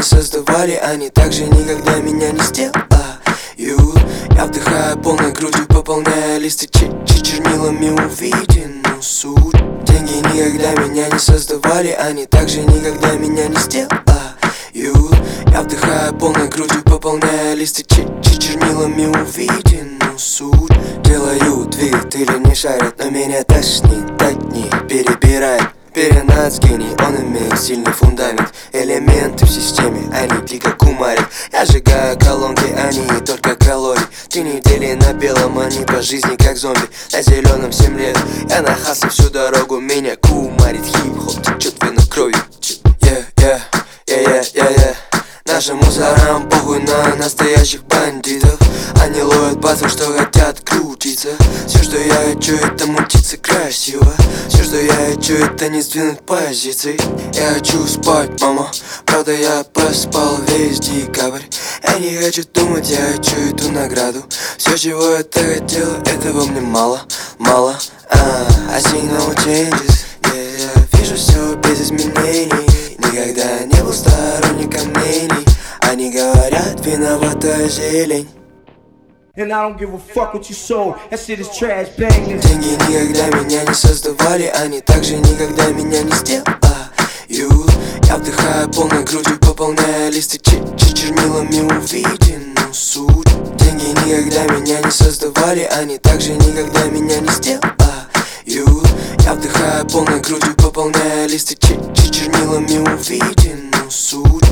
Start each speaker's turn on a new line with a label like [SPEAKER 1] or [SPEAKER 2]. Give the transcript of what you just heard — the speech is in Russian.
[SPEAKER 1] не создавали, они также никогда меня не сделают. Я вдыхаю полной грудью, пополняя листы чернилами увиденную суть. Деньги никогда меня не создавали, они также никогда меня не сделают. Я вдыхаю полной грудью, пополняя листы чернилами увиденную суть. Делаю твит или не шарят, но меня тошнит, перебирает. Перенад гений, он имеет сильный фундамент. Элементы в системе, они дико кумарят. Я сжигаю колонки, они не только калорий. 3 недели на белом, они по жизни как зомби. На зеленом 7 лет, я на хасле всю дорогу. Меня кумарит, хип-хоп течет вино кровью. Нашим мусорам похуй на настоящих бандитов. Они ловят пацан, что хотят крутиться. Все, что я хочу, это мутиться красиво. Все, что я хочу, это не сдвинуть позиций. Я хочу спать, мама, правда я проспал весь декабрь. Я не хочу думать, я хочу эту награду. Все, чего я хотел, этого мне мало. I see no changes, я вижу все без изменений. Никогда не был сторонником мнений. Они говорят, виновата зелень.
[SPEAKER 2] And I don't give a fuck what you sold. That shit is trash, bang this.
[SPEAKER 1] Деньги никогда меня не создавали, они также никогда меня не сделают. Я вдыхаю полной грудью, пополняя листы чернилами увиденную суть. Деньги никогда меня не создавали, они также никогда меня не сделают. Я вдыхаю полной грудью, пополняя листы чернилами увиденную суть.